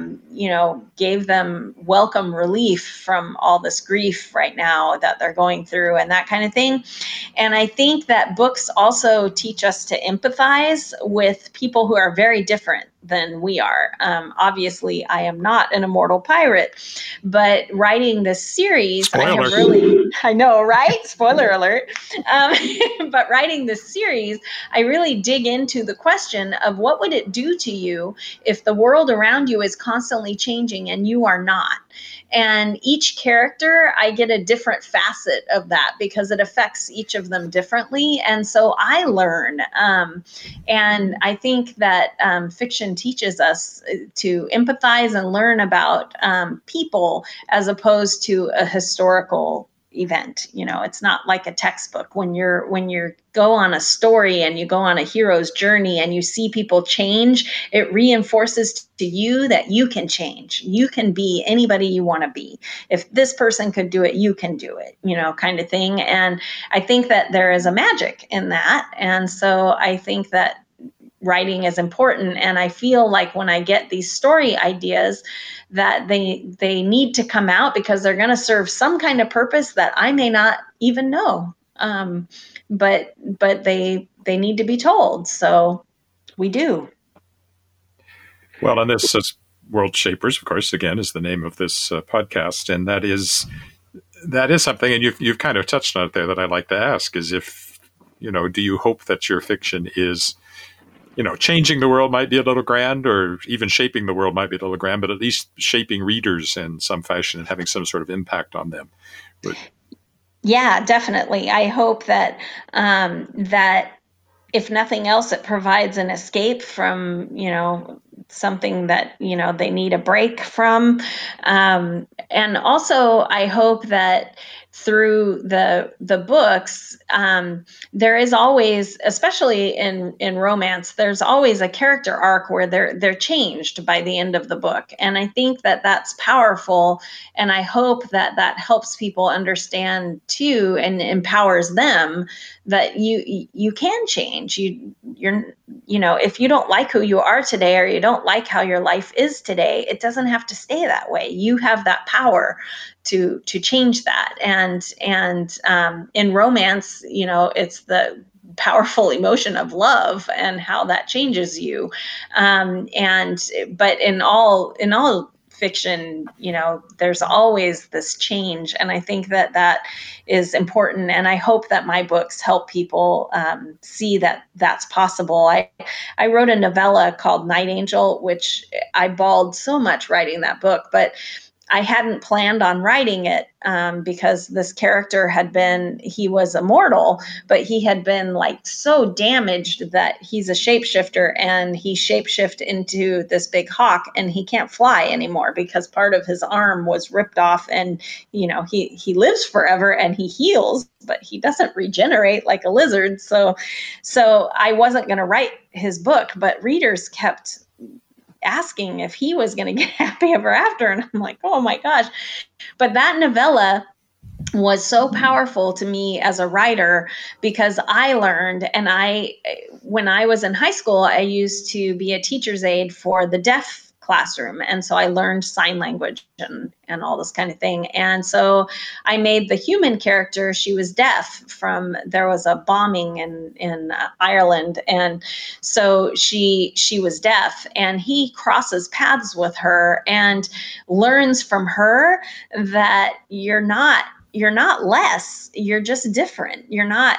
gave them welcome relief from all this grief right now that they're going through and that kind of thing. And I think that books also teach us to empathize with people who are very different than we are. Obviously, I am not an immortal pirate, but writing this series, I know, right? Spoiler alert. But writing this series, I really dig into the question of what would it do to you if the world around you is constantly changing and you are not? And each character, I get a different facet of that because it affects each of them differently. And so I learn. And I think that fiction teaches us to empathize and learn about people as opposed to a historical event. It's not like a textbook. When you go on a story and you go on a hero's journey and you see people change, it reinforces to you that you can change. You can be anybody you want to be. If this person could do it, you can do it, kind of thing. And I think that there is a magic in that. And so I think that writing is important. And I feel like when I get these story ideas that they need to come out because they're going to serve some kind of purpose that I may not even know. But they need to be told. So we do. Well, and this is World Shapers, of course, again, is the name of this podcast. And that is something, and you've kind of touched on it there, that I'd like to ask is if, do you hope that your fiction is, changing the world might be a little grand, or even shaping the world might be a little grand, but at least shaping readers in some fashion and having some sort of impact on them? Yeah, definitely. I hope that that if nothing else, it provides an escape from, something that, they need a break from. And also, I hope that through the books, there is always, especially in romance, there's always a character arc where they're changed by the end of the book. And I think that that's powerful. And I hope that helps people understand too, and empowers them that you can change. You're if you don't like who you are today, or you don't like how your life is today, it doesn't have to stay that way. You have that power to change that. And in romance, it's the powerful emotion of love and how that changes you. But in all fiction, there's always this change. And I think that is important. And I hope that my books help people see that that's possible. I wrote a novella called Night Angel, which I bawled so much writing that book, but I hadn't planned on writing it because this character he was immortal, but he had been like so damaged that he's a shapeshifter, and he shapeshifted into this big hawk, and he can't fly anymore because part of his arm was ripped off. And, he lives forever and he heals, but he doesn't regenerate like a lizard. So I wasn't going to write his book, but readers kept asking if he was going to get happy ever after. And I'm like, oh my gosh. But that novella was so powerful to me as a writer, because I learned, and when I was in high school, I used to be a teacher's aide for the deaf classroom. And so I learned sign language and all this kind of thing. And so I made the human character, she was deaf there was a bombing in Ireland. And so she was deaf, and he crosses paths with her and learns from her that you're not less, you're just different. You're not,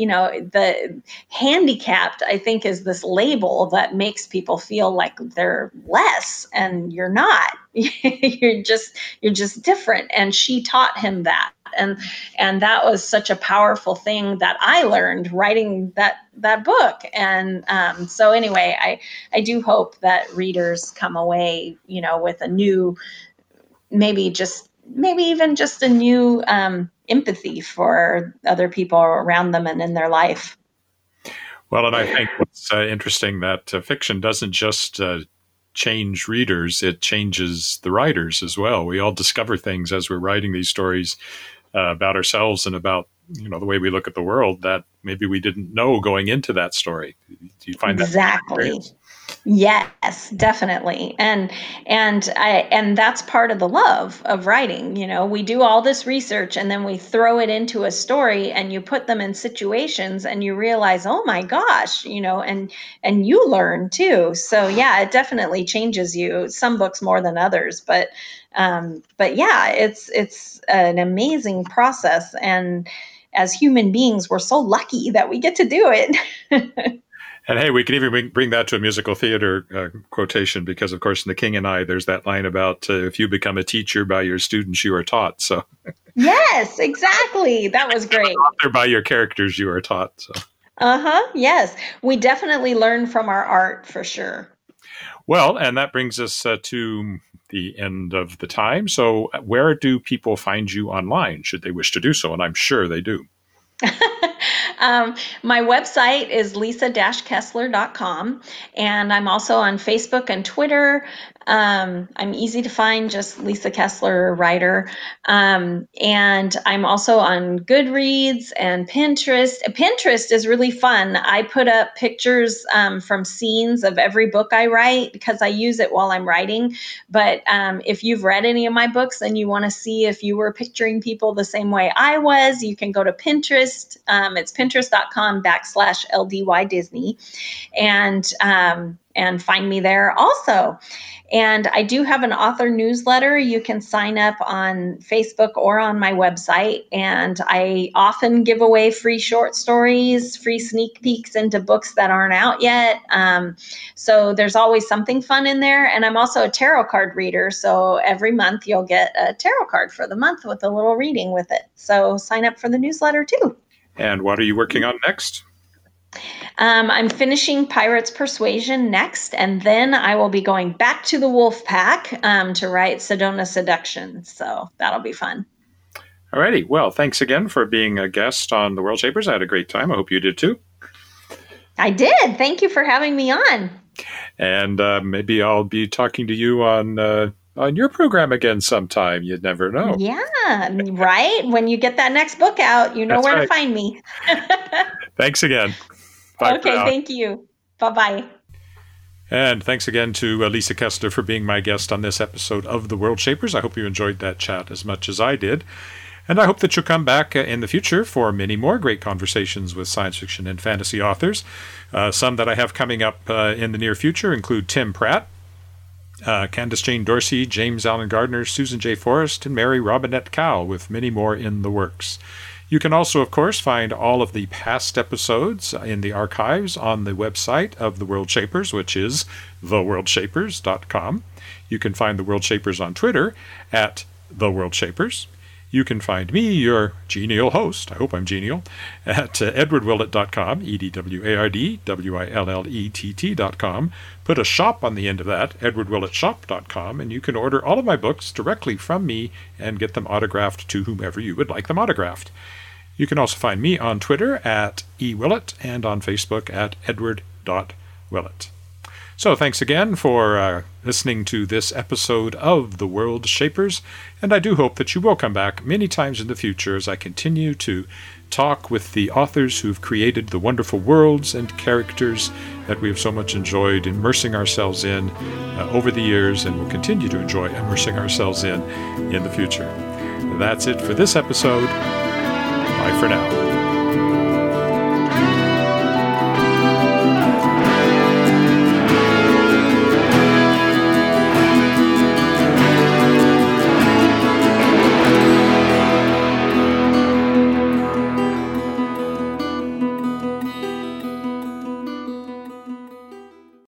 the handicapped, I think, is this label that makes people feel like they're less, and you're not. you're just different. And she taught him that. And that was such a powerful thing that I learned writing that book. And so anyway, I do hope that readers come away, with a new, maybe even just a new empathy for other people around them and in their life. Well, and I think what's interesting that fiction doesn't just change readers, it changes the writers as well. We all discover things as we're writing these stories about ourselves and about the way we look at the world that maybe we didn't know going into that story. Do you find that exactly? Yes, definitely. And that's part of the love of writing. We do all this research, and then we throw it into a story, and you put them in situations, and you realize, oh my gosh, and you learn too. So yeah, it definitely changes you. Some books more than others, but yeah, it's an amazing process. And as human beings, we're so lucky that we get to do it. And hey, we can even bring that to a musical theater quotation, because, of course, in The King and I, there's that line about if you become a teacher by your students, you are taught. So yes, exactly. That was great. Or by your characters, you are taught. So. Yes, we definitely learn from our art for sure. Well, and that brings us to the end of the time. So where do people find you online, should they wish to do so? And I'm sure they do. My website is lisa-kessler.com, and I'm also on Facebook and Twitter. I'm easy to find, just Lisa Kessler writer. And I'm also on Goodreads and Pinterest. Pinterest is really fun. I put up pictures from scenes of every book I write because I use it while I'm writing. But if you've read any of my books and you want to see if you were picturing people the same way I was, you can go to Pinterest. It's pinterest.com/LDY Disney and find me there also. And I do have an author newsletter. You can sign up on Facebook or on my website. And I often give away free short stories, free sneak peeks into books that aren't out yet. So there's always something fun in there. And I'm also a tarot card reader. So every month you'll get a tarot card for the month with a little reading with it. So sign up for the newsletter too. And what are you working on next? I'm finishing Pirates Persuasion next, and then I will be going back to the Wolf Pack to write Sedona Seduction. So that'll be fun. All righty. Well, thanks again for being a guest on The World Shapers. I had a great time. I hope you did too. I did. Thank you for having me on. And maybe I'll be talking to you on your program again sometime. You'd never know. Yeah, right? When you get that next book out, you know That's where right. to find me. Thanks again. Bye. Okay, thank you. Bye-bye. And thanks again to Lisa Kessler for being my guest on this episode of The World Shapers. I hope you enjoyed that chat as much as I did. And I hope that you'll come back in the future for many more great conversations with science fiction and fantasy authors. Some that I have coming up in the near future include Tim Pratt, Candace Jane Dorsey, James Allen Gardner, Susan J. Forrest, and Mary Robinette Kowal, with many more in the works. You can also, of course, find all of the past episodes in the archives on the website of The World Shapers, which is theworldshapers.com. You can find The World Shapers on Twitter at The World Shapers. You can find me, your genial host, I hope I'm genial, at edwardwillett.com, edwardwillett.com. Put a shop on the end of that, edwardwillettshop.com, and you can order all of my books directly from me and get them autographed to whomever you would like them autographed. You can also find me on Twitter at @ewillett and on Facebook at edward.willett. So thanks again for listening to this episode of The World Shapers, and I do hope that you will come back many times in the future as I continue to talk with the authors who've created the wonderful worlds and characters that we have so much enjoyed immersing ourselves in over the years, and will continue to enjoy immersing ourselves in the future. That's it for this episode. Bye for now.